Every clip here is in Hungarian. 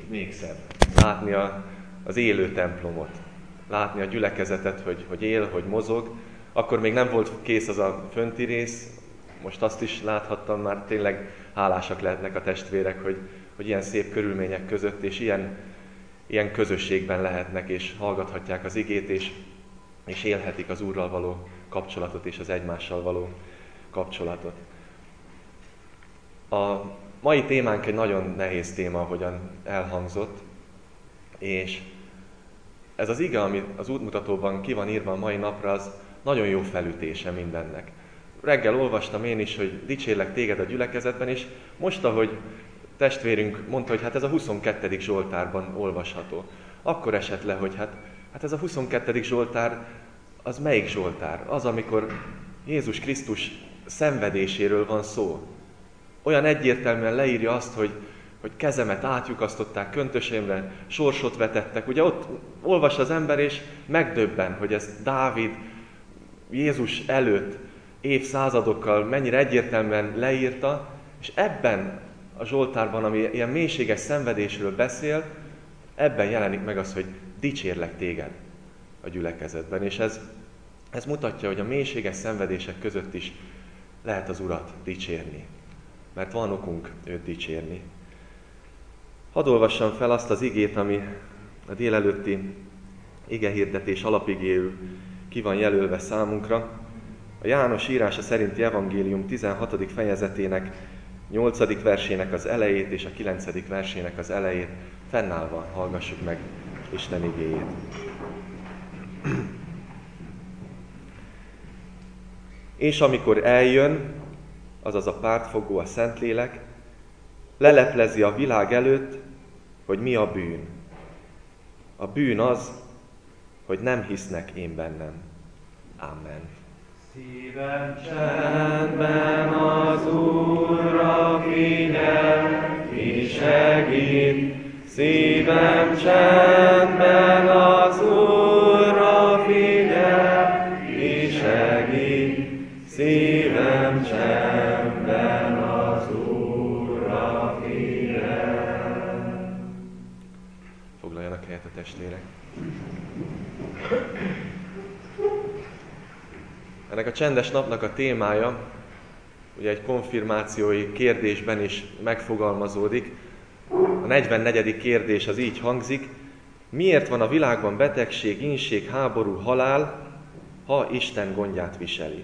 még szebb. Látni az élő templomot. Látni a gyülekezetet, hogy él, hogy mozog. Akkor még nem volt kész az a fönti rész, most azt is láthattam, már tényleg hálásak lehetnek a testvérek, hogy ilyen szép körülmények között, és ilyen közösségben lehetnek, és hallgathatják az igét, és élhetik az Úrral való kapcsolatot, és az egymással való kapcsolatot. A mai témánk egy nagyon nehéz téma, ahogyan elhangzott, és ez az ige, ami az útmutatóban ki van írva a mai napra, az nagyon jó felütése mindennek. Reggel olvastam én is, hogy dicsérlek téged a gyülekezetben, és most, ahogy testvérünk mondta, hogy hát ez a 22. Zsoltárban olvasható, akkor esett le, hogy hát ez a 22. Zsoltár, az melyik Zsoltár? Az, amikor Jézus Krisztus szenvedéséről van szó. Olyan egyértelműen leírja azt, hogy kezemet átlyukasztották köntösémre, sorsot vetettek. Ugye ott olvas az ember, és megdöbben, hogy ez Dávid Jézus előtt évszázadokkal mennyire egyértelműen leírta, és ebben a Zsoltárban, ami ilyen mélységes szenvedésről beszél, ebben jelenik meg az, hogy dicsérlek téged a gyülekezetben. És ez mutatja, hogy a mélységes szenvedések között is lehet az Urat dicsérni. Mert van okunk őt dicsérni. Hadd olvassam fel azt az igét, ami a délelőtti igehirdetés alapigéül ki van jelölve számunkra. A János írása szerinti evangélium 16. fejezetének 8. versének az elejét és a 9. versének az elejét fennállva hallgassuk meg Isten igéjét. És amikor eljön, azaz a pártfogó, a Szentlélek, leleplezi a világ előtt, hogy mi a bűn. A bűn az, hogy nem hisznek én bennem. Amen. Szívem csendben az Úrra figyel, ki segít. Szívem csendben az Úrra figyel, ki segít. Szívem csendben az Úrra figyel. Foglaljanak helyet a testvérek. Ennek a csendes napnak a témája, ugye egy konfirmációi kérdésben is megfogalmazódik. A 44. kérdés az így hangzik: miért van a világban betegség, inség, háború, halál, ha Isten gondját viseli?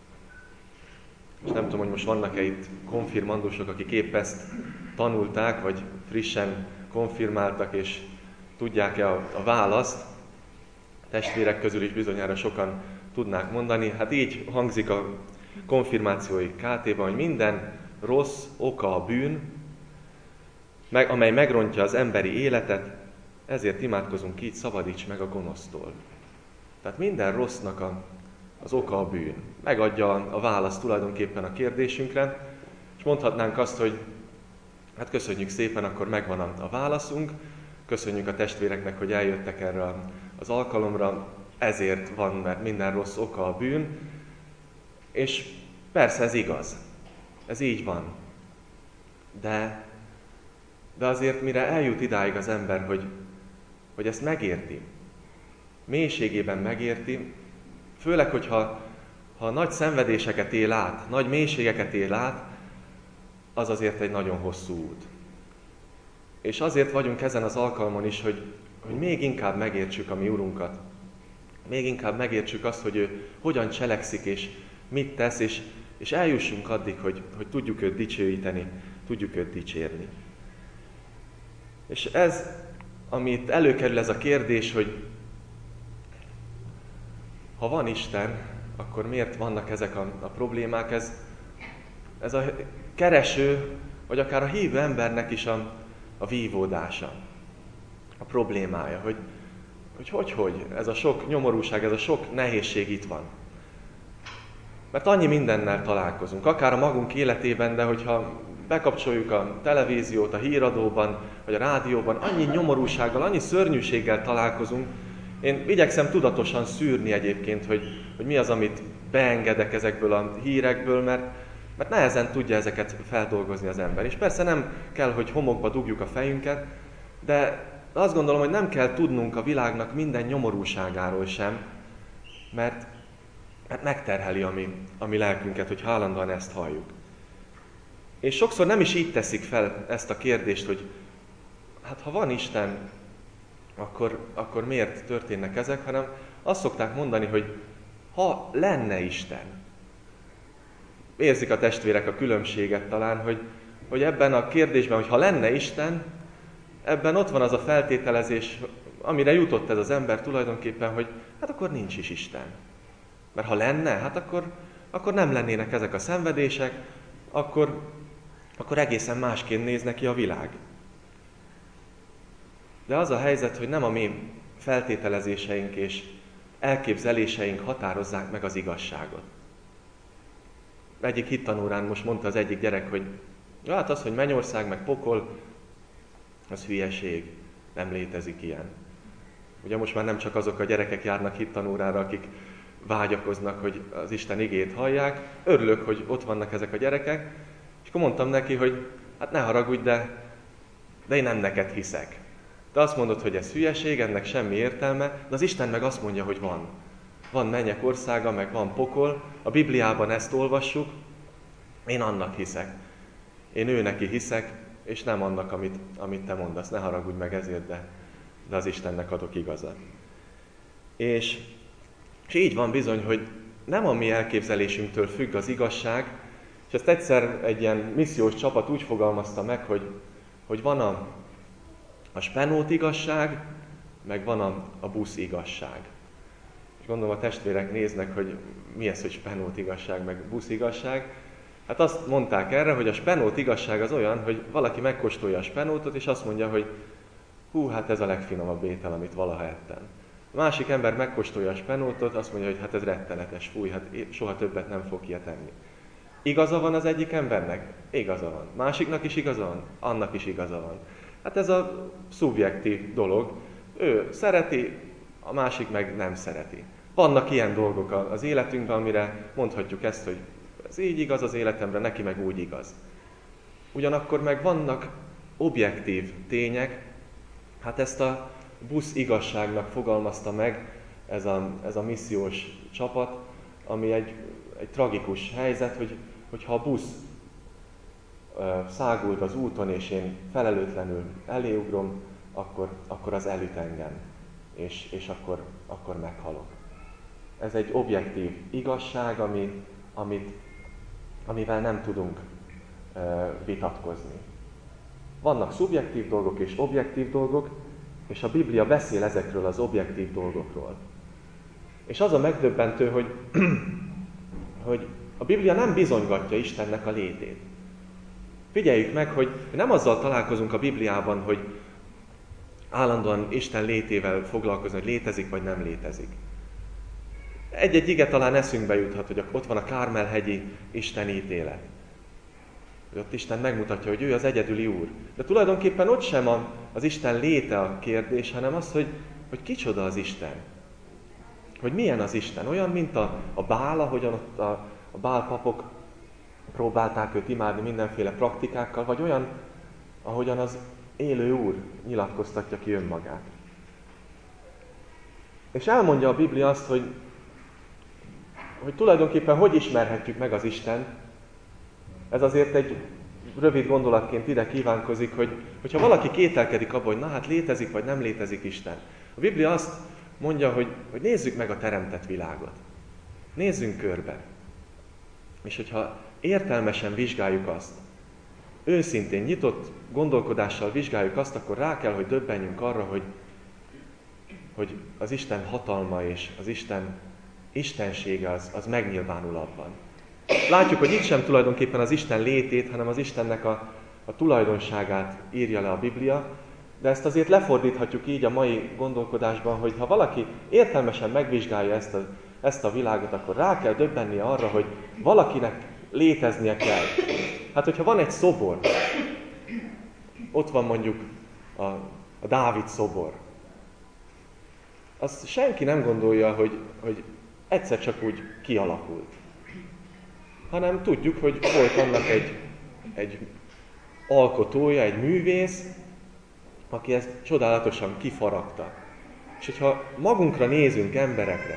És nem tudom, hogy most vannak-e itt konfirmandusok, akik épp ezt tanulták, vagy frissen konfirmáltak, és tudják-e a választ. A testvérek közül is bizonyára sokan tudnák mondani. Hát így hangzik a konfirmációi KT-ban, hogy minden rossz oka a bűn, amely megrontja az emberi életet, ezért imádkozunk így: szabadíts meg a gonosztól. Tehát minden rossznak az oka a bűn. Megadja a választ tulajdonképpen a kérdésünkre, és mondhatnánk azt, hogy hát köszönjük szépen, akkor megvan a válaszunk, köszönjük a testvéreknek, hogy eljöttek erre az alkalomra, ezért van, mert minden rossz oka a bűn, és persze ez igaz, ez így van. De azért mire eljut idáig az ember, hogy ezt megérti, mélységében megérti, főleg, hogyha nagy szenvedéseket él át, nagy mélységeket él át, az azért egy nagyon hosszú út. És azért vagyunk ezen az alkalmon is, hogy még inkább megértsük a mi Urunkat. Még inkább megértsük azt, hogy ő hogyan cselekszik, és mit tesz, és eljussunk addig, hogy tudjuk őt dicsőíteni, tudjuk őt dicsérni. És ez, amit előkerül ez a kérdés, hogy ha van Isten, akkor miért vannak ezek a problémák? Ez a kereső, vagy akár a hívő embernek is a vívódása, a problémája, hogy ez a sok nyomorúság, ez a sok nehézség itt van. Mert annyi mindennel találkozunk, akár a magunk életében, de hogyha bekapcsoljuk a televíziót, a híradóban, vagy a rádióban, annyi nyomorúsággal, annyi szörnyűséggel találkozunk. Én igyekszem tudatosan szűrni egyébként, hogy mi az, amit beengedek ezekből a hírekből, mert nehezen tudja ezeket feldolgozni az ember. És persze nem kell, hogy homokba dugjuk a fejünket, De azt gondolom, hogy nem kell tudnunk a világnak minden nyomorúságáról sem, mert megterheli a mi lelkünket, hogy állandóan ezt halljuk. És sokszor nem is így teszik fel ezt a kérdést, hogy hát ha van Isten, akkor miért történnek ezek, hanem azt szokták mondani, hogy ha lenne Isten. Érzik a testvérek a különbséget talán, hogy ebben a kérdésben, hogy ha lenne Isten, ebben ott van az a feltételezés, amire jutott ez az ember tulajdonképpen, hogy hát akkor nincs is Isten. Mert ha lenne, hát akkor nem lennének ezek a szenvedések, akkor egészen másként néz neki a világ. De az a helyzet, hogy nem a mi feltételezéseink és elképzeléseink határozzák meg az igazságot. Egyik hittanórán most mondta az egyik gyerek, hogy hát az, hogy mennyország meg pokol, az hülyeség, nem létezik ilyen. Ugye most már nem csak azok a gyerekek járnak hittanórára, akik vágyakoznak, hogy az Isten igét hallják. Örülök, hogy ott vannak ezek a gyerekek, és akkor mondtam neki, hogy hát ne haragudj, de én nem neked hiszek. Te azt mondod, hogy ez hülyeség, ennek semmi értelme, de az Isten meg azt mondja, hogy van. Van mennyek országa, meg van pokol, a Bibliában ezt olvassuk, én annak hiszek. Én ő neki hiszek, és nem annak, amit te mondasz. Ne haragudj meg ezért, de az Istennek adok igazat. És így van bizony, hogy nem a mi elképzelésünktől függ az igazság, és ezt egyszer egy ilyen missziós csapat úgy fogalmazta meg, hogy van a spenót igazság, meg van a busz igazság. És gondolom a testvérek néznek, hogy mi ez, hogy spenót igazság, meg busz igazság. Hát azt mondták erre, hogy a spenót igazság az olyan, hogy valaki megkóstolja a spenótot, és azt mondja, hogy hú, hát ez a legfinomabb étel, amit valaha ettem. A másik ember megkóstolja a spenótot, azt mondja, hogy hát ez rettenetes, fúj, hát soha többet nem fog ilyet enni. Igaza van az egyik embernek? Igaza van. Másiknak is igaza van? Annak is igaza van. Hát ez a szubjektív dolog. Ő szereti, a másik meg nem szereti. Vannak ilyen dolgok az életünkben, amire mondhatjuk ezt, hogy ez így igaz az életemre, neki meg úgy igaz. Ugyanakkor meg vannak objektív tények, hát ezt a busz igazságnak fogalmazta meg ez a missziós csapat, ami egy tragikus helyzet, hogyha a busz száguld az úton, és én felelőtlenül eléugrom, akkor az elüt engem, és akkor meghalok. Ez egy objektív igazság, amivel nem tudunk vitatkozni. Vannak szubjektív dolgok és objektív dolgok, és a Biblia beszél ezekről az objektív dolgokról. És az a megdöbbentő, hogy a Biblia nem bizonygatja Istennek a létét. Figyeljük meg, hogy nem azzal találkozunk a Bibliában, hogy állandóan Isten létével foglalkozni, hogy létezik vagy nem létezik. Egy-egy ige talán eszünkbe juthat, hogy ott van a Kármel-hegyi Isten ítélet. Ott Isten megmutatja, hogy ő az egyedüli Úr. De tulajdonképpen ott sem az Isten léte a kérdés, hanem az, hogy kicsoda az Isten. Hogy milyen az Isten. Olyan, mint a Bál, ahogyan ott a Bál papok próbálták őt imádni mindenféle praktikákkal, vagy olyan, ahogyan az élő Úr nyilatkoztatja ki önmagát. És elmondja a Biblia azt, hogy tulajdonképpen hogy ismerhetjük meg az Istent. Ez azért egy rövid gondolatként ide kívánkozik, hogyha valaki kételkedik abban, hogy na hát létezik vagy nem létezik Isten. A Biblia azt mondja, hogy nézzük meg a teremtett világot. Nézzünk körbe. És hogyha értelmesen vizsgáljuk azt, őszintén, nyitott gondolkodással vizsgáljuk azt, akkor rá kell, hogy döbbenjünk arra, hogy az Isten hatalma és az Isten istensége az megnyilvánul abban. Látjuk, hogy itt sem tulajdonképpen az Isten létét, hanem az Istennek a tulajdonságát írja le a Biblia, de ezt azért lefordíthatjuk így a mai gondolkodásban, hogy ha valaki értelmesen megvizsgálja ezt a világot, akkor rá kell döbbennie arra, hogy valakinek léteznie kell. Hát, hogyha van egy szobor, ott van mondjuk a Dávid szobor, azt senki nem gondolja, hogy egyszer csak úgy kialakult. Hanem tudjuk, hogy volt annak egy alkotója, egy művész, aki ezt csodálatosan kifaragta. És hogyha magunkra nézünk, emberekre,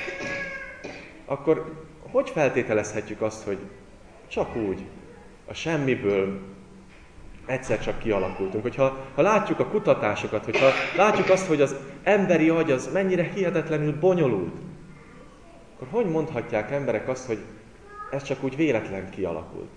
akkor hogy feltételezhetjük azt, hogy csak úgy, a semmiből egyszer csak kialakultunk? Hogyha látjuk a kutatásokat, hogyha látjuk azt, hogy az emberi agy az mennyire hihetetlenül bonyolult, akkor hogy mondhatják emberek azt, hogy ez csak úgy véletlen kialakult?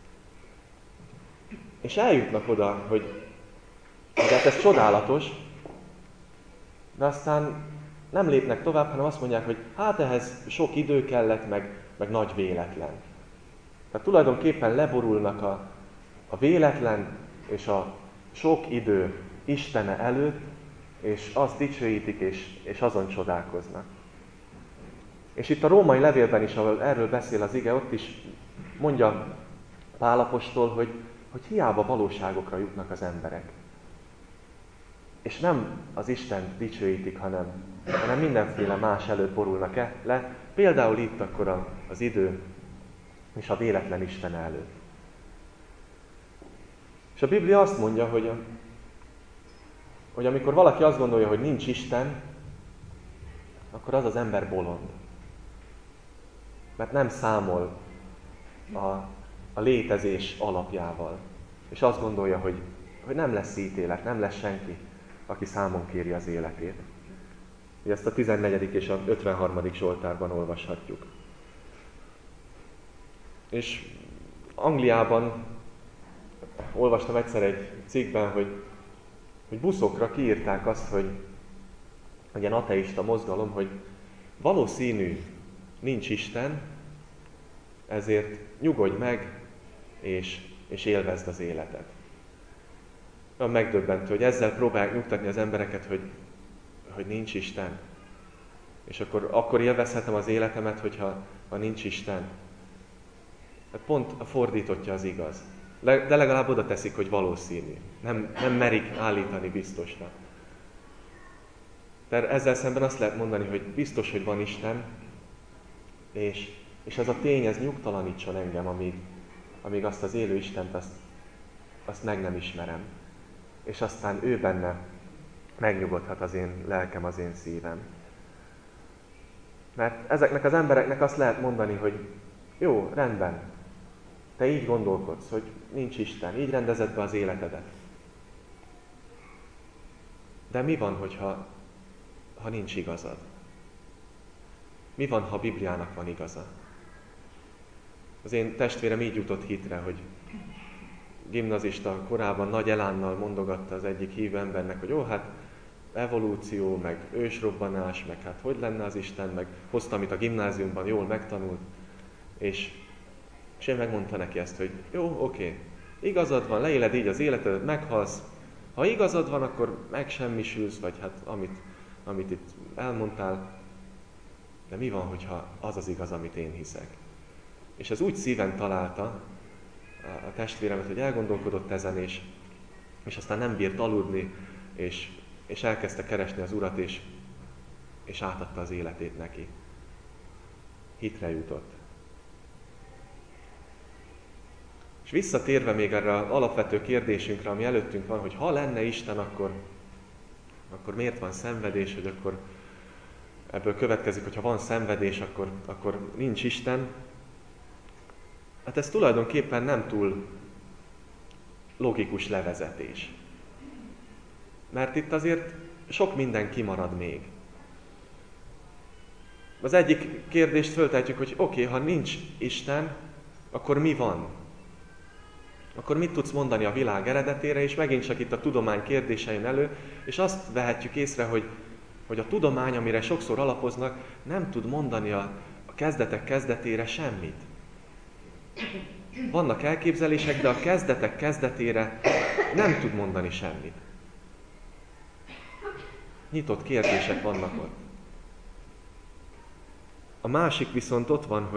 És eljutnak oda, hogy hát ez csodálatos, de aztán nem lépnek tovább, hanem azt mondják, hogy hát ehhez sok idő kellett, meg nagy véletlen. Tehát tulajdonképpen leborulnak a véletlen és a sok idő Istene előtt, és azt dicsőítik, és azon csodálkoznak. És itt a római levélben is, ahol erről beszél az ige, ott is mondja Pál apostol, hogy hiába valóságokra jutnak az emberek. És nem az Istent dicsőítik, hanem mindenféle más előtt borulnak le. Például itt akkor az idő és a véletlen Isten előtt. És a Biblia azt mondja, hogy amikor valaki azt gondolja, hogy nincs Isten, akkor az az ember bolond. Mert nem számol a létezés alapjával. És azt gondolja, hogy nem lesz ítélet, nem lesz senki, aki számon kéri az életét. Ezt a 14. és a 53. Zsoltárban olvashatjuk. És Angliában olvastam egyszer egy cikkben, hogy buszokra kiírták azt, hogy ilyen ateista mozgalom, hogy valószínű nincs Isten, ezért nyugodj meg, és élvezd az életet. Olyan megdöbbentő, hogy ezzel próbálják nyugtatni az embereket, hogy nincs Isten. És akkor élvezhetem az életemet, hogyha nincs Isten. Hát pont a fordítottja az igaz. De legalább oda teszik, hogy valószínű. Nem merik állítani biztosnak. Tehát ezzel szemben azt lehet mondani, hogy biztos, hogy van Isten, és ez a tény, ez nyugtalanítson engem, amíg azt az élő Istent, azt meg nem ismerem. És aztán ő benne megnyugodhat az én lelkem, az én szívem. Mert ezeknek az embereknek azt lehet mondani, hogy jó, rendben, te így gondolkodsz, hogy nincs Isten, így rendezed be az életedet. De mi van, ha nincs igazad? Mi van, ha a Bibliának van igaza? Az én testvérem így jutott hitre, hogy gimnazista korában nagy elánnal mondogatta az egyik hívő embernek, hogy hát evolúció, meg ősrobbanás, meg hát hogy lenne az Isten, meg hozta, amit a gimnáziumban jól megtanult, és én megmondta neki ezt, hogy jó, oké, igazad van, leéled így az életedet, meghalsz, ha igazad van, akkor megsemmisülsz, vagy hát amit itt elmondtál, de mi van, hogyha az az igaz, amit én hiszek? És ez úgy szíven találta a testvéremet, hogy elgondolkodott ezen, és aztán nem bírt aludni, és elkezdte keresni az Urat, és átadta az életét neki. Hitre jutott. És visszatérve még erre az alapvető kérdésünkre, ami előttünk van, hogy ha lenne Isten, akkor miért van szenvedés, hogy akkor ebből következik, hogy ha van szenvedés, akkor nincs Isten. Hát ez tulajdonképpen nem túl logikus levezetés. Mert itt azért sok minden kimarad még. Az egyik kérdést föltehetjük, hogy oké, ha nincs Isten, akkor mi van? Akkor mit tudsz mondani a világ eredetére, és megint csak itt a tudomány kérdése jön elő, és azt vehetjük észre, hogy a tudomány, amire sokszor alapoznak, nem tud mondani a kezdetek kezdetére semmit. Vannak elképzelések, de a kezdetek kezdetére nem tud mondani semmit. Nyitott kérdések vannak ott. A másik viszont ott van,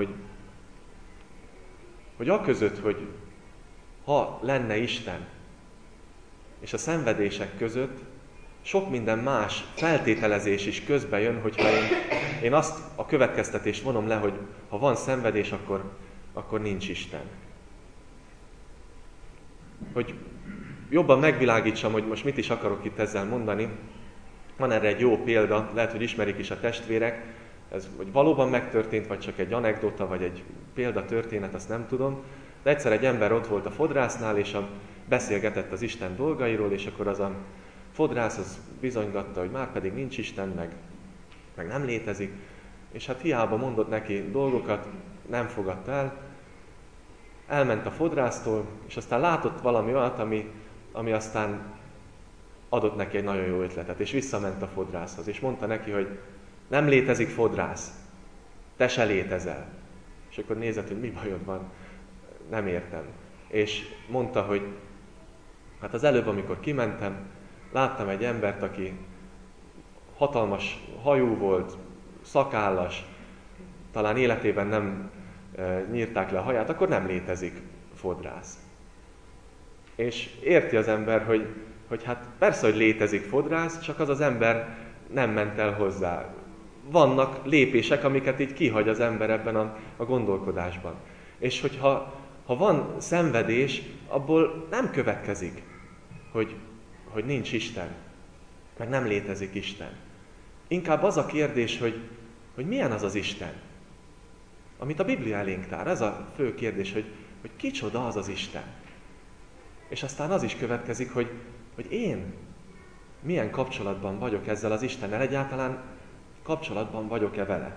hogy aközött, hogy ha lenne Isten, és a szenvedések között sok minden más feltételezés is közbe jön, hogyha én azt a következtetést vonom le, hogy ha van szenvedés, akkor nincs Isten. Hogy jobban megvilágítsam, hogy most mit is akarok itt ezzel mondani, van erre egy jó példa, lehet, hogy ismerik is a testvérek, ez hogy valóban megtörtént, vagy csak egy anekdota, vagy egy példatörténet, azt nem tudom. De egyszer egy ember ott volt a fodrásznál, és beszélgetett az Isten dolgairól, és akkor az a fodrász az bizonygatta, hogy már pedig nincs Isten, meg nem létezik, és hát hiába mondott neki dolgokat, nem fogadta el. Elment a fodrásztól, és aztán látott valami olyat, ami aztán adott neki egy nagyon jó ötletet, és visszament a fodrászhoz, és mondta neki, hogy nem létezik fodrász, te se létezel. És akkor nézett, hogy mi bajod van, nem értem. És mondta, hogy hát az előbb, amikor kimentem, láttam egy embert, aki hatalmas hajú volt, szakállas, talán életében nem nyírták le a haját, akkor nem létezik fodrász. És érti az ember, hogy hát persze, hogy létezik fodrász, csak az ember nem ment el hozzá. Vannak lépések, amiket így kihagy az ember ebben a gondolkodásban. És hogyha van szenvedés, abból nem következik, hogy nincs Isten, meg nem létezik Isten. Inkább az a kérdés, hogy milyen az az Isten, amit a Biblia elénk tár. Ez a fő kérdés, hogy kicsoda az az Isten. És aztán az is következik, hogy én milyen kapcsolatban vagyok ezzel az Istennel, egyáltalán kapcsolatban vagyok-e vele.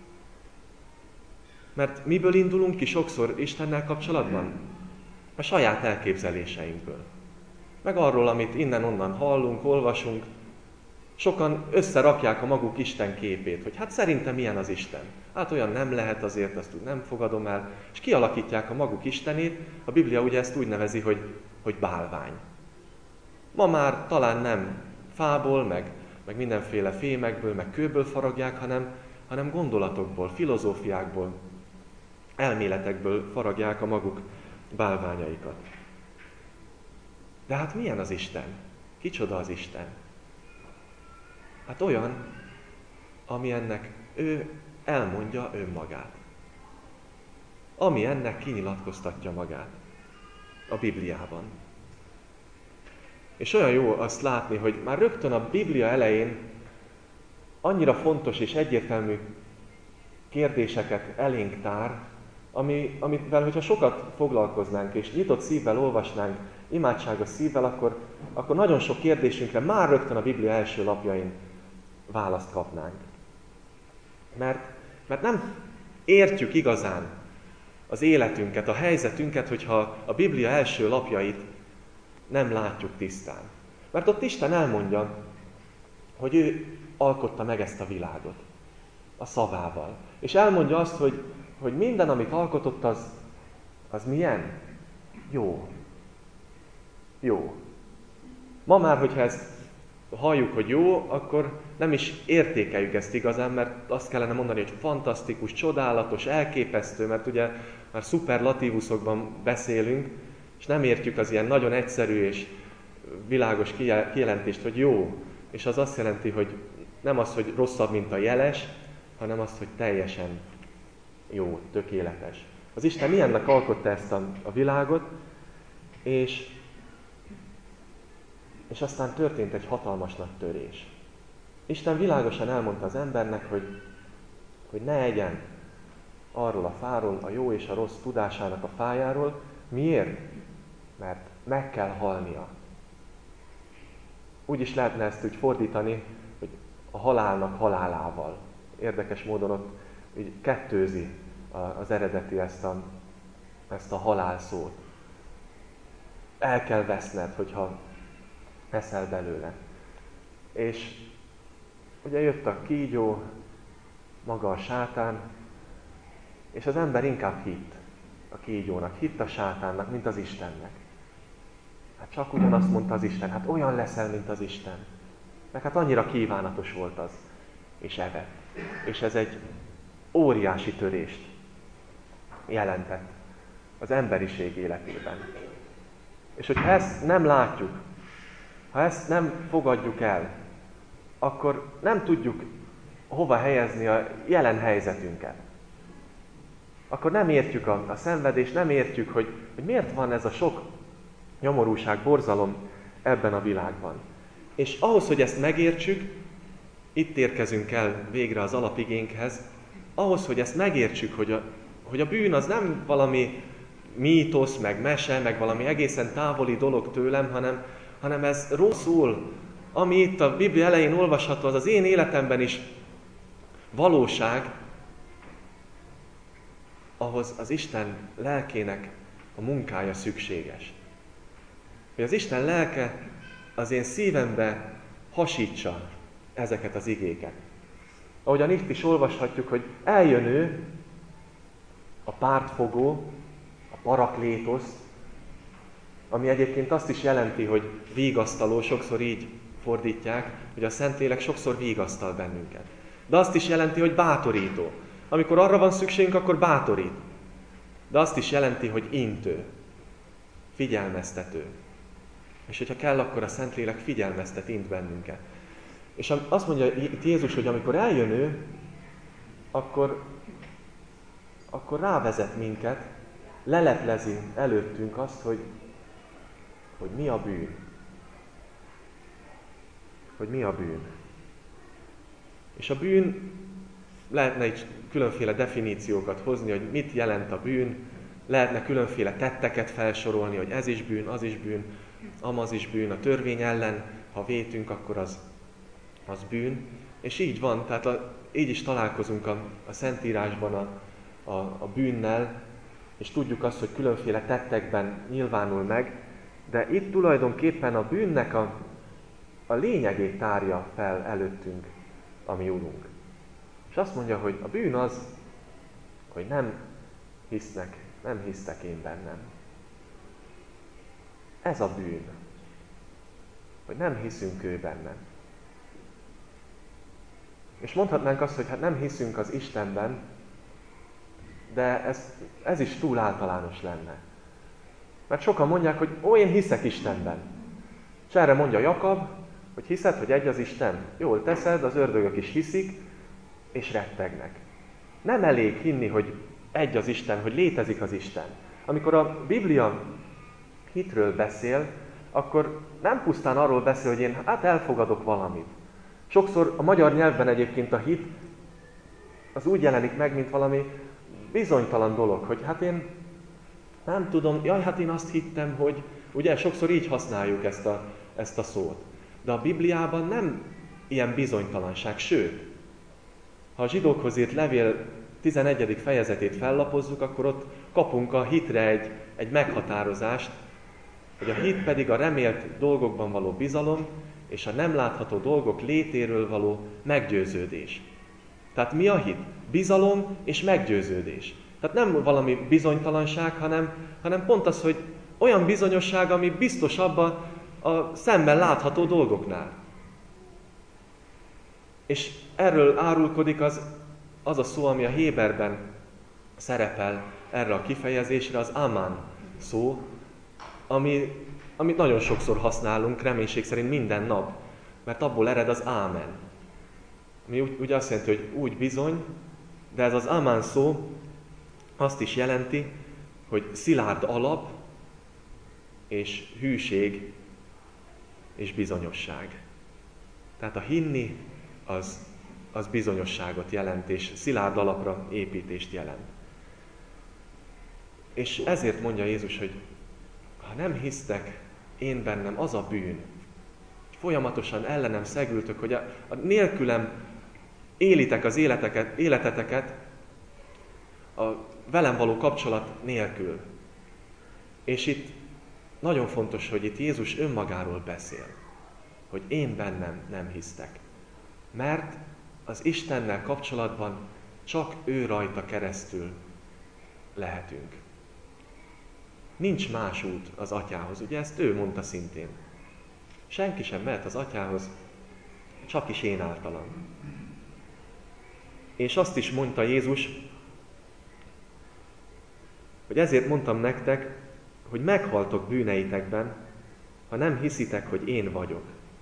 Mert miből indulunk ki sokszor Istennel kapcsolatban? A saját elképzeléseinkből. Meg arról, amit innen-onnan hallunk, olvasunk. Sokan összerakják a maguk Isten képét, hogy hát szerintem milyen az Isten. Hát olyan nem lehet, azért azt úgy nem fogadom el. És kialakítják a maguk Istenét, a Biblia ugye ezt úgy nevezi, hogy bálvány. Ma már talán nem fából, meg mindenféle fémekből, meg kőből faragják, hanem gondolatokból, filozófiákból, elméletekből faragják a maguk bálványaikat. De hát milyen az Isten? Kicsoda az Isten? Hát olyan, ami ennek ő elmondja önmagát. Ami ennek kinyilatkoztatja magát a Bibliában. És olyan jó azt látni, hogy már rögtön a Biblia elején annyira fontos és egyértelmű kérdéseket elénk tár, amivel, hogyha sokat foglalkoznánk és nyitott szívvel olvasnánk, imádságos szívvel, akkor nagyon sok kérdésünkre már rögtön a Biblia első lapjain választ kapnánk. Mert nem értjük igazán az életünket, a helyzetünket, hogyha a Biblia első lapjait nem látjuk tisztán. Mert ott Isten elmondja, hogy ő alkotta meg ezt a világot a szavával. És elmondja azt, hogy minden, amit alkotott, az milyen? Jó. Jó. Ma már, hogyha ezt halljuk, hogy jó, akkor nem is értékeljük ezt igazán, mert azt kellene mondani, hogy fantasztikus, csodálatos, elképesztő, mert ugye már szuperlatívuszokban beszélünk, és nem értjük az ilyen nagyon egyszerű és világos kijelentést, hogy jó. És az azt jelenti, hogy nem az, hogy rosszabb, mint a jeles, hanem az, hogy teljesen jó, tökéletes. Az Isten ilyennek alkotta ezt a világot, és aztán történt egy hatalmas nagy törés. Isten világosan elmondta az embernek, hogy ne egyen arról a fáról, a jó és a rossz tudásának a fájáról. Miért? Mert meg kell halnia. Úgy is lehetne ezt úgy fordítani, hogy a halálnak halálával. Érdekes módon ott így kettőzi az eredeti ezt a halál szót. El kell veszned, hogyha eszel belőle. És ugye jött a kígyó, maga a sátán, és az ember inkább hitt a kígyónak, hitt a sátánnak, mint az Istennek. Hát csak ugyanazt mondta az Isten, hát olyan leszel, mint az Isten. Meg hát annyira kívánatos volt az, és evett. És ez egy óriási törést jelentett az emberiség életében. És hogyha ezt nem látjuk, ha ezt nem fogadjuk el, akkor nem tudjuk hova helyezni a jelen helyzetünket. Akkor nem értjük a szenvedést, nem értjük, hogy miért van ez a sok nyomorúság, borzalom ebben a világban. És ahhoz, hogy ezt megértsük, itt érkezünk el végre az alapigénkhez, ahhoz, hogy ezt megértsük, hogy a bűn az nem valami mítosz, meg mese, meg valami egészen távoli dolog tőlem, hanem ez rosszul, ami itt a Biblia elején olvasható, az az én életemben is valóság, ahhoz az Isten lelkének a munkája szükséges. Hogy az Isten lelke az én szívembe hasítsa ezeket az igéket. Ahogyan itt is olvashatjuk, hogy eljön ő, a pártfogó, a paraklétosz, ami egyébként azt is jelenti, hogy vigasztaló, sokszor így fordítják, hogy a Szentlélek sokszor vigasztal bennünket. De azt is jelenti, hogy bátorító. Amikor arra van szükségünk, akkor bátorít. De azt is jelenti, hogy intő, figyelmeztető. És hogyha kell, akkor a Szentlélek figyelmeztet, int bennünket. És azt mondja itt Jézus, hogy amikor eljön ő, akkor rávezet minket, leleplezi előttünk azt, hogy mi a bűn. Hogy mi a bűn. És a bűn, lehetne így különféle definíciókat hozni, hogy mit jelent a bűn, lehetne különféle tetteket felsorolni, hogy ez is bűn, az is bűn, amaz is bűn, a törvény ellen, ha vétünk, akkor az bűn. És így van, tehát így is találkozunk a Szentírásban a bűnnel, és tudjuk azt, hogy különféle tettekben nyilvánul meg, de itt tulajdonképpen a bűnnek a lényegét tárja fel előttünk a mi Urunk. És azt mondja, hogy a bűn az, hogy nem hisztek én bennem. Ez a bűn, hogy nem hiszünk ő bennem. És mondhatnánk azt, hogy hát nem hiszünk az Istenben, de ez is túl általános lenne. Mert sokan mondják, hogy én hiszek Istenben. És erre mondja Jakab, hogy hiszed, hogy egy az Isten. Jól teszed, az ördögök is hiszik, és rettegnek. Nem elég hinni, hogy egy az Isten, hogy létezik az Isten. Amikor a Biblia hitről beszél, akkor nem pusztán arról beszél, hogy én elfogadok valamit. Sokszor a magyar nyelvben egyébként a hit az úgy jelenik meg, mint valami bizonytalan dolog, hogy én nem tudom, én azt hittem, hogy... Ugye sokszor így használjuk ezt a szót. De a Bibliában nem ilyen bizonytalanság, sőt, ha a zsidókhoz írt levél 11. fejezetét fellapozzuk, akkor ott kapunk a hitre egy meghatározást, hogy a hit pedig a remélt dolgokban való bizalom, és a nem látható dolgok létéről való meggyőződés. Tehát mi a hit? Bizalom és meggyőződés. Tehát nem valami bizonytalanság, hanem pont az, hogy olyan bizonyosság, ami biztosabb a szemmel látható dolgoknál. És erről árulkodik az a szó, ami a héberben szerepel erre a kifejezésre, az amen szó, amit nagyon sokszor használunk, reménység szerint minden nap, mert abból ered az ámen. Ami ugye azt jelenti, hogy úgy bizony, de ez az amen szó azt is jelenti, hogy szilárd alap, és hűség, és bizonyosság. Tehát a hinni az bizonyosságot jelent, és szilárd alapra építést jelent. És ezért mondja Jézus, hogy ha nem hisztek én bennem, az a bűn. Folyamatosan ellenem szegültök, hogy a nélkülem élitek az életeteket a velem való kapcsolat nélkül. És itt nagyon fontos, hogy itt Jézus önmagáról beszél, hogy én bennem nem hisztek. Mert az Istennel kapcsolatban csak ő rajta keresztül lehetünk. Nincs más út az Atyához, ugye ezt ő mondta szintén. Senki sem mehet az Atyához, csak is én általam. És azt is mondta Jézus, hogy ezért mondtam nektek, hogy meghaltok bűneitekben, ha nem hiszitek, hogy én vagyok.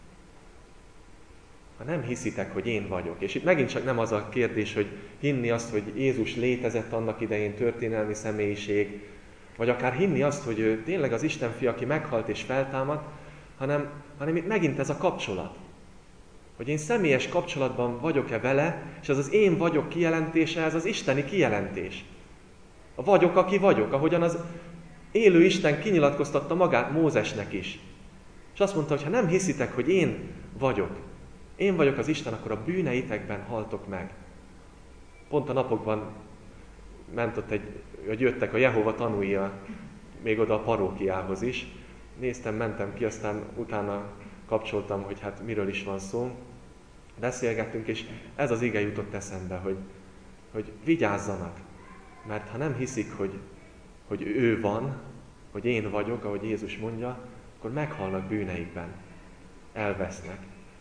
Ha nem hiszitek, hogy én vagyok. És itt megint csak nem az a kérdés, hogy hinni azt, hogy Jézus létezett annak idején, történelmi személyiség, vagy akár hinni azt, hogy ő tényleg az Isten fia, aki meghalt és feltámad, hanem itt megint ez a kapcsolat. Hogy én személyes kapcsolatban vagyok-e vele, és ez az én vagyok kijelentése, ez az isteni kijelentés. A vagyok, aki vagyok, ahogyan az élő Isten kinyilatkoztatta magát Mózesnek is. És azt mondta, hogy ha nem hiszitek, hogy én vagyok az Isten, akkor a bűneitekben haltok meg. Pont a napokban ment ott hogy jöttek a Jehova tanúi még oda a parókiához is. Néztem, mentem ki, aztán utána kapcsoltam, hogy hát miről is van szó. Beszélgettünk, és ez az ige jutott eszembe, hogy vigyázzanak. Mert ha nem hiszik, hogy ő van, hogy én vagyok, ahogy Jézus mondja, akkor meghalnak bűneikben. Elvesznek.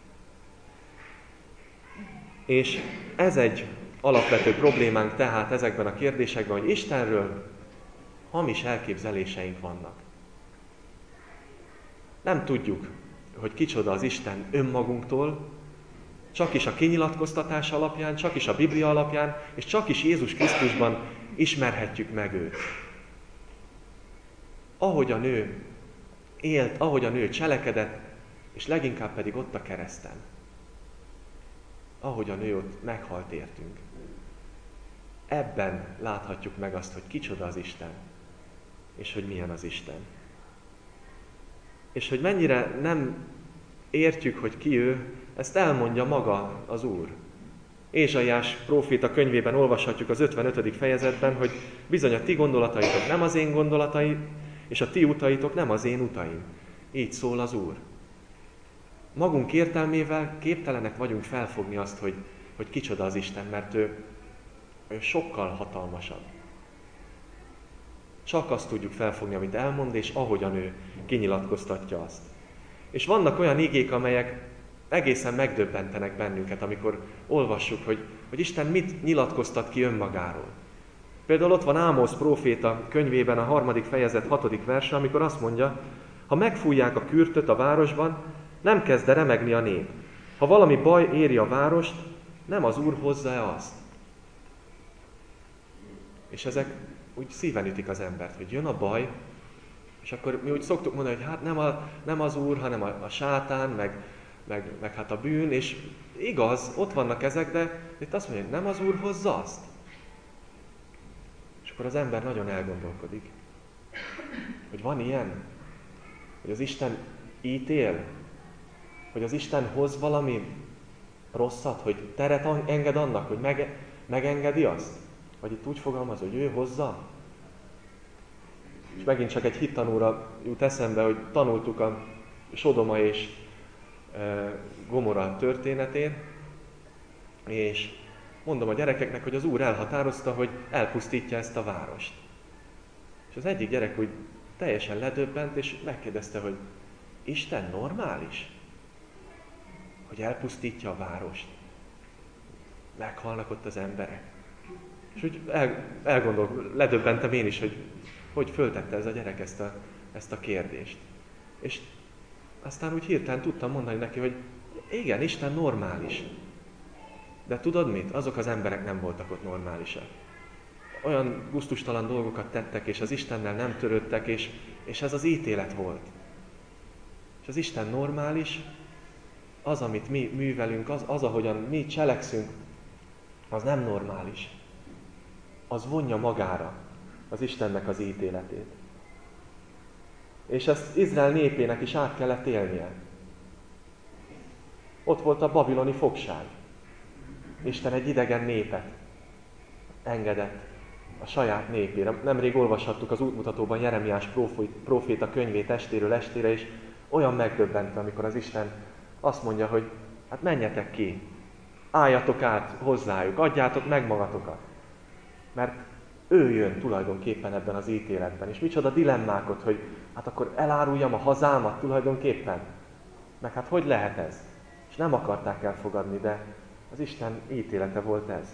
És ez egy alapvető problémánk tehát ezekben a kérdésekben, hogy Istenről hamis elképzeléseink vannak. Nem tudjuk, hogy kicsoda az Isten önmagunktól, csak is a kinyilatkoztatás alapján, csak is a Biblia alapján, és csak is Jézus Krisztusban ismerhetjük meg őt. Ahogy a nő élt, ahogy a nő cselekedett, és leginkább pedig ott a kereszten. Ahogy a nő ott meghalt értünk. Ebben láthatjuk meg azt, hogy kicsoda az Isten, és hogy milyen az Isten. És hogy mennyire nem értjük, hogy ki ő, ezt elmondja maga az Úr. Ézsaiás próféta könyvében olvashatjuk az 55. fejezetben, hogy bizony a ti gondolataitok nem az én gondolataim, és a ti utaitok nem az én utaim. Így szól az Úr. Magunk értelmével képtelenek vagyunk felfogni azt, hogy kicsoda az Isten, mert ő sokkal hatalmasabb. Csak azt tudjuk felfogni, amit elmond, és ahogyan ő kinyilatkoztatja azt. És vannak olyan igék, amelyek egészen megdöbbentenek bennünket, amikor olvassuk, hogy Isten mit nyilatkoztat ki önmagáról. Például ott van Ámosz próféta könyvében a 3. fejezet 6. verse, amikor azt mondja, ha megfújják a kürtöt a városban, nem kezd remegni a nép. Ha valami baj éri a várost, nem az Úr hozza-e azt? És ezek úgy szíven ütik az embert, hogy jön a baj, és akkor mi úgy szoktuk mondani, hogy hát nem az Úr, hanem a sátán, meg hát a bűn, és igaz, ott vannak ezek, de itt azt mondja, hogy nem az Úr hozza azt. És akkor az ember nagyon elgondolkodik, hogy van ilyen, hogy az Isten ítél, hogy az Isten hoz valami rosszat, hogy teret enged annak, hogy megengedi azt. Vagy itt úgy fogalmaz, hogy ő hozza. És megint csak egy hittanúra jut eszembe, hogy tanultuk a Sodoma és Gomora történetén, és mondom a gyerekeknek, hogy az Úr elhatározta, hogy elpusztítja ezt a várost. És az egyik gyerek úgy teljesen ledöbbent, és megkérdezte, hogy Isten normális? Hogy elpusztítja a várost? Meghalnak ott az emberek. És úgy ledöbbentem én is, hogy föltette ez a gyerek ezt a kérdést. És aztán úgy hirtelen tudtam mondani neki, hogy igen, Isten normális. De tudod mit? Azok az emberek nem voltak ott normálisak. Olyan gusztustalan dolgokat tettek, és az Istennel nem törődtek, és ez az ítélet volt. És az Isten normális, az, amit mi művelünk, az ahogyan mi cselekszünk, az nem normális. Az vonja magára az Istennek az ítéletét. És ezt Izrael népének is át kellett élnie. Ott volt a babiloni fogság. Isten egy idegen népet engedett a saját népére. Nemrég olvashattuk az útmutatóban Jeremiás próféta könyvét estéről estére, és olyan megdöbbentő, amikor az Isten azt mondja, hogy hát menjetek ki, álljatok át hozzájuk, adjátok meg magatokat. Mert ő jön tulajdonképpen ebben az ítéletben. És micsoda dilemmákat, hogy hát akkor eláruljam a hazámat tulajdonképpen. Meg hát hogy lehet ez? És nem akarták elfogadni, de az Isten ítélete volt ez.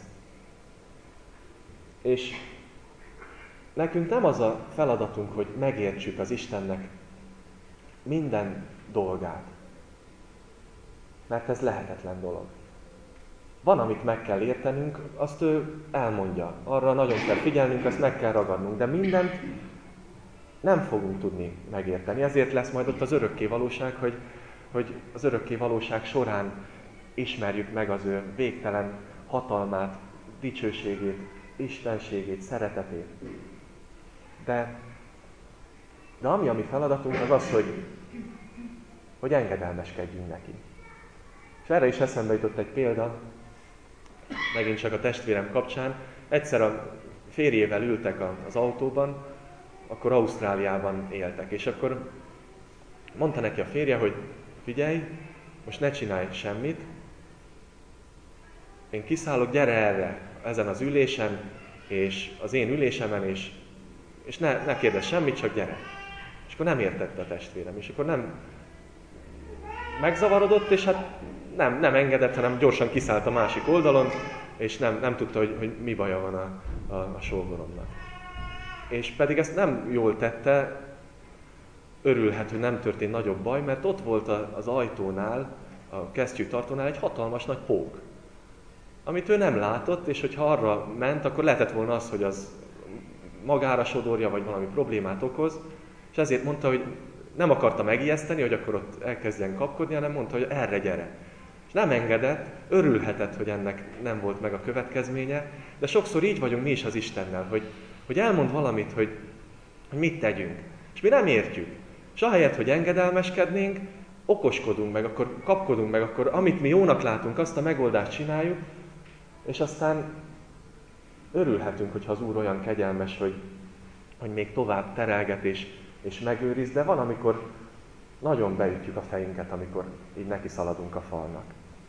És nekünk nem az a feladatunk, hogy megértsük az Istennek minden dolgát. Mert ez lehetetlen dolog. Van, amit meg kell értenünk, azt ő elmondja. Arra nagyon kell figyelnünk, azt meg kell ragadnunk. De mindent nem fogunk tudni megérteni. Ezért lesz majd ott az örökké valóság, hogy az örökké valóság során ismerjük meg az ő végtelen hatalmát, dicsőségét, istenségét, szeretetét. De ami a mi feladatunk az az, hogy engedelmeskedjünk neki. És erre is eszembe jutott egy példa, megint csak a testvérem kapcsán. Egyszer a férjével ültek az autóban, akkor Ausztráliában éltek, és akkor mondta neki a férje, hogy figyelj, most ne csinálj semmit, én kiszállok, gyere erre, ezen az ülésen, és az én ülésemen, és ne kérdezz semmit, csak gyere. És akkor nem értette a testvérem, és akkor nem megzavarodott, és hát nem engedett, hanem gyorsan kiszállt a másik oldalon, és nem tudta, hogy mi baja van a sógoromnak. És pedig ezt nem jól tette, örülhet, hogy nem történt nagyobb baj, mert ott volt az ajtónál, a kesztyűtartónál egy hatalmas nagy pók, amit ő nem látott, és hogyha arra ment, akkor lehetett volna az, hogy az magára sodorja, vagy valami problémát okoz, és ezért mondta, hogy nem akarta megijeszteni, hogy akkor ott elkezdjen kapkodni, hanem mondta, hogy erre gyere. És nem engedett, örülhetett, hogy ennek nem volt meg a következménye, de sokszor így vagyunk mi is az Istennel, hogy elmond valamit, hogy mit tegyünk. És mi nem értjük. És ahelyett, hogy engedelmeskednénk, okoskodunk meg, akkor kapkodunk meg, akkor amit mi jónak látunk, azt a megoldást csináljuk, és aztán örülhetünk, hogyha az Úr olyan kegyelmes, hogy még tovább terelget és megőriz, de van, amikor nagyon beütjük a fejünket, amikor így neki szaladunk a falnak.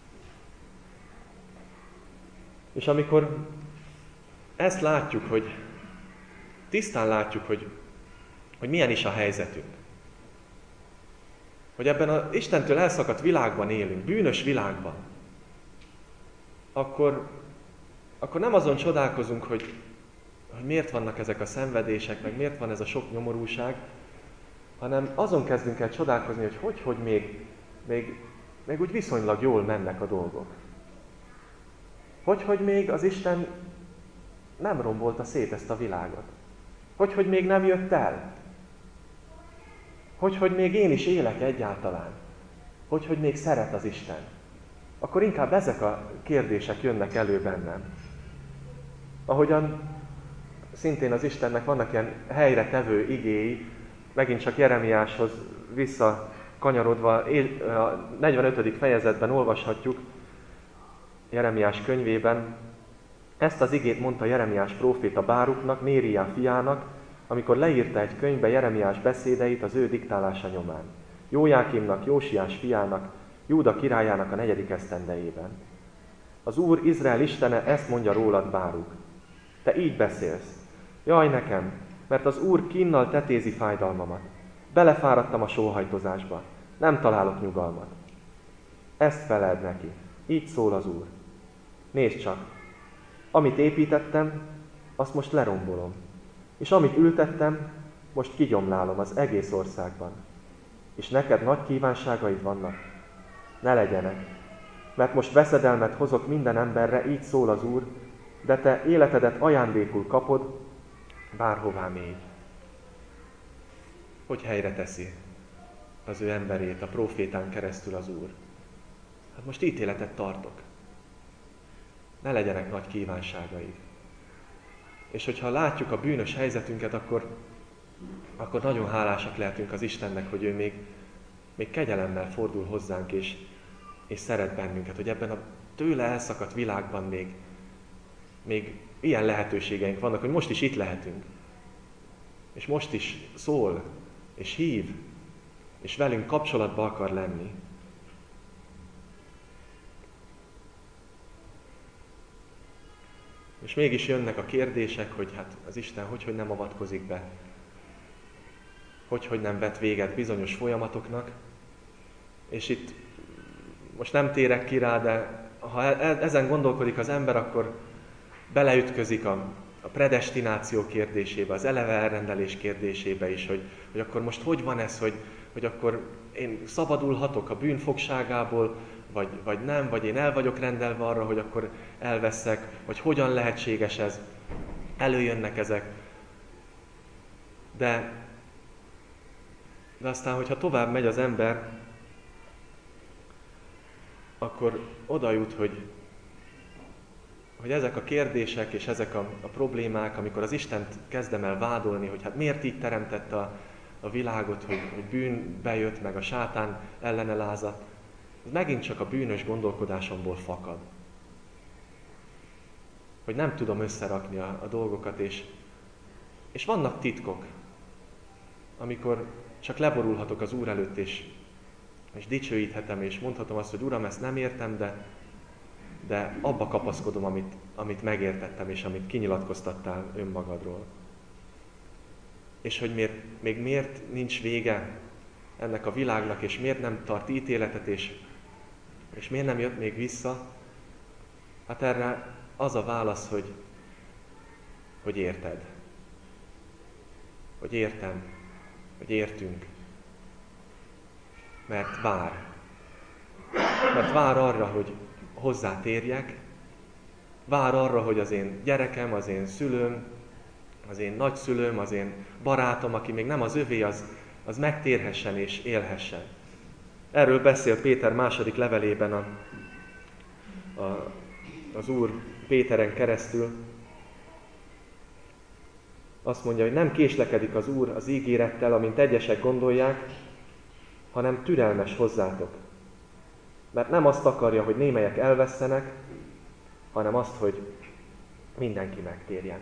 És amikor ezt látjuk, hogy tisztán látjuk, hogy milyen is a helyzetünk, hogy ebben az Istentől elszakadt világban élünk, bűnös világban, akkor nem azon csodálkozunk, hogy miért vannak ezek a szenvedések, meg miért van ez a sok nyomorúság, hanem azon kezdünk el csodálkozni, hogy még úgy viszonylag jól mennek a dolgok. Hogy még az Isten nem rombolta szét ezt a világot. Hogy még nem jött el. Hogy még én is élek egyáltalán. Hogy még szeret az Isten. Akkor inkább ezek a kérdések jönnek elő bennem. Ahogyan szintén az Istennek vannak ilyen helyre tevő igéi, megint csak Jeremiáshoz visszakanyarodva, a 45. fejezetben olvashatjuk, Jeremiás könyvében, ezt az igét mondta Jeremiás próféta Báruknak, Nériá fiának, amikor leírta egy könyvbe Jeremiás beszédeit az ő diktálása nyomán. Jójákimnak, Jósiás fiának, Júda királyának a 4. esztendejében. Az Úr Izrael Istene ezt mondja rólad, Báruk. Te így beszélsz. Jaj nekem, mert az Úr kínnal tetézi fájdalmamat. Belefáradtam a sóhajtozásba. Nem találok nyugalmat. Ezt feleld neki. Így szól az Úr. Nézd csak, amit építettem, azt most lerombolom. És amit ültettem, most kigyomlálom az egész országban. És neked nagy kívánságaid vannak? Ne legyenek. Mert most veszedelmet hozok minden emberre, így szól az Úr, de te életedet ajándékul kapod, bárhová mégy. Hogy helyre teszi az ő emberét, a prófétán keresztül az Úr? Hát most ítéletet tartok. Ne legyenek nagy kívánságaid. És hogyha látjuk a bűnös helyzetünket, akkor nagyon hálásak lehetünk az Istennek, hogy ő még kegyelemmel fordul hozzánk, és szeret bennünket, hogy ebben a tőle elszakadt világban még ilyen lehetőségeink vannak, hogy most is itt lehetünk. És most is szól, és hív, és velünk kapcsolatba akar lenni. És mégis jönnek a kérdések, hogy hát az Isten hogy nem avatkozik be, hogy nem vet véget bizonyos folyamatoknak. És itt most nem térek ki rá, de ha ezen gondolkodik az ember, akkor beleütközik a predestináció kérdésébe, az eleve elrendelés kérdésébe is, hogy akkor most hogy van ez, hogy akkor én szabadulhatok a bűn fogságából, vagy nem, vagy én el vagyok rendelve arra, hogy akkor elveszek, vagy hogyan lehetséges ez, előjönnek ezek. De De aztán, hogyha tovább megy az ember, akkor oda jut, hogy ezek a kérdések és ezek a problémák, amikor az Istent kezdem el vádolni, hogy hát miért így teremtette a világot, hogy bűn bejött, meg a sátán ellene lázadt, ez megint csak a bűnös gondolkodásomból fakad. Hogy nem tudom összerakni a dolgokat, és vannak titkok, amikor csak leborulhatok az Úr előtt, és dicsőíthetem, és mondhatom azt, hogy Uram, ezt nem értem, de abba kapaszkodom, amit megértettem, és amit kinyilatkoztattál önmagadról. És hogy miért nincs vége ennek a világnak, és miért nem tart ítéletet, és miért nem jött még vissza? Hát erre az a válasz, hogy érted. Hogy értem. Hogy értünk. Mert vár. Mert vár arra, hogy hozzátérjek. Vár arra, hogy az én gyerekem, az én szülőm, az én nagyszülőm, az én barátom, aki még nem az övé, az megtérhessen és élhessen. Erről beszél Péter második levelében az Úr Péteren keresztül. Azt mondja, hogy nem késlekedik az Úr az ígérettel, amint egyesek gondolják, hanem türelmes hozzátok. Mert nem azt akarja, hogy némelyek elvesszenek, hanem azt, hogy mindenki megtérjen.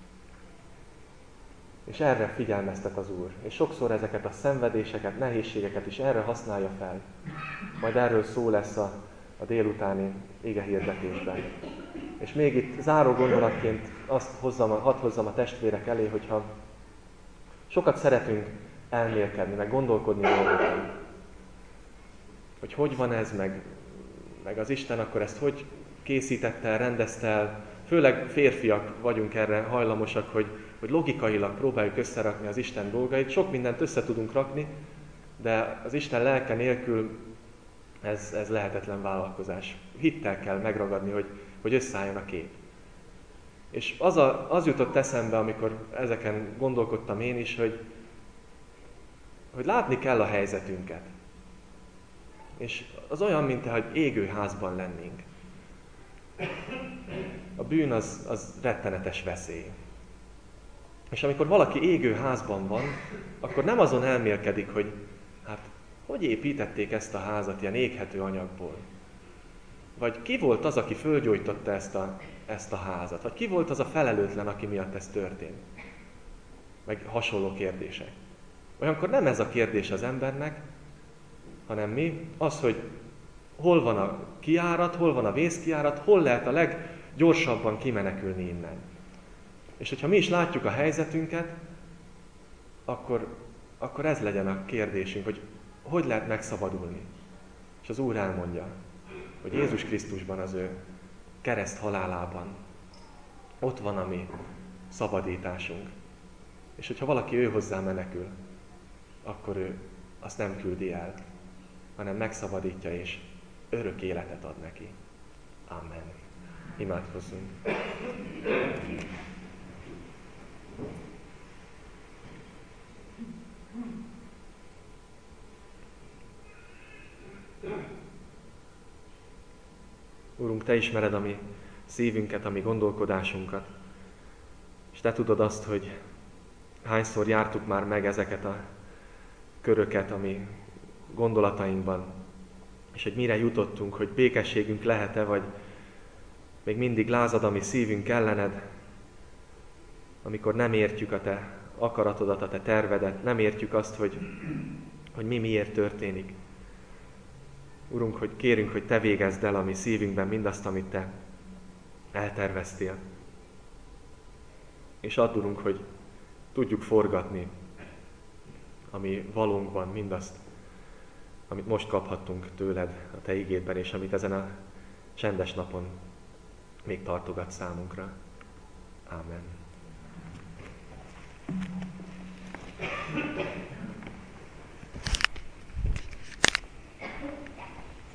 És erre figyelmeztet az Úr. És sokszor ezeket a szenvedéseket, nehézségeket is erre használja fel. Majd erről szó lesz a délutáni igehirdetésben. És még itt záró gondolatként hadd hozzam a testvérek elé, hogyha sokat szeretünk elmélkedni, meg gondolkodni dolgokon. Hogy van ez, meg az Isten akkor ezt hogy készítette el, rendezte el. Főleg férfiak vagyunk erre hajlamosak, hogy logikailag próbáljuk összerakni az Isten dolgait. Sok mindent össze tudunk rakni, de az Isten lelke nélkül ez lehetetlen vállalkozás. Hittel kell megragadni, hogy összeálljon a kép. És az jutott eszembe, amikor ezeken gondolkodtam én is, hogy látni kell a helyzetünket. És az olyan, mintha egy égő házban lennénk. A bűn az rettenetes veszély. És amikor valaki égő házban van, akkor nem azon elmélkedik, hogy hát hogy építették ezt a házat ilyen éghető anyagból? Vagy ki volt az, aki fölgyújtotta ezt a házat? Vagy ki volt az a felelőtlen, aki miatt ez történt? Meg hasonló kérdések. Olyankor nem ez a kérdés az embernek, hanem az, hogy hol van a kijárat, hol van a vészkijárat, hol lehet a leggyorsabban kimenekülni innen. És hogyha mi is látjuk a helyzetünket, akkor ez legyen a kérdésünk, hogy lehet megszabadulni. És az Úr elmondja, hogy Jézus Krisztusban, az ő kereszt halálában ott van a mi szabadításunk. És hogyha valaki ő hozzá menekül, akkor ő azt nem küldi el, hanem megszabadítja és örök életet ad neki. Amen. Imádkozzunk. Úrunk, Te ismered a mi szívünket, a mi gondolkodásunkat, és Te tudod azt, hogy hányszor jártuk már meg ezeket a köröket a mi gondolatainkban, és hogy mire jutottunk, hogy békességünk lehet-e, vagy még mindig lázad a mi szívünk ellened, amikor nem értjük a Te akaratodat, a Te tervedet, nem értjük azt, hogy mi miért történik. Urunk, hogy kérünk, hogy Te végezd el a mi szívünkben mindazt, amit Te elterveztél. És add, Urunk, hogy tudjuk forgatni a mi valónkban mindazt, amit most kaphattunk tőled a Te igédben, és amit ezen a csendes napon még tartogat számunkra. Ámen.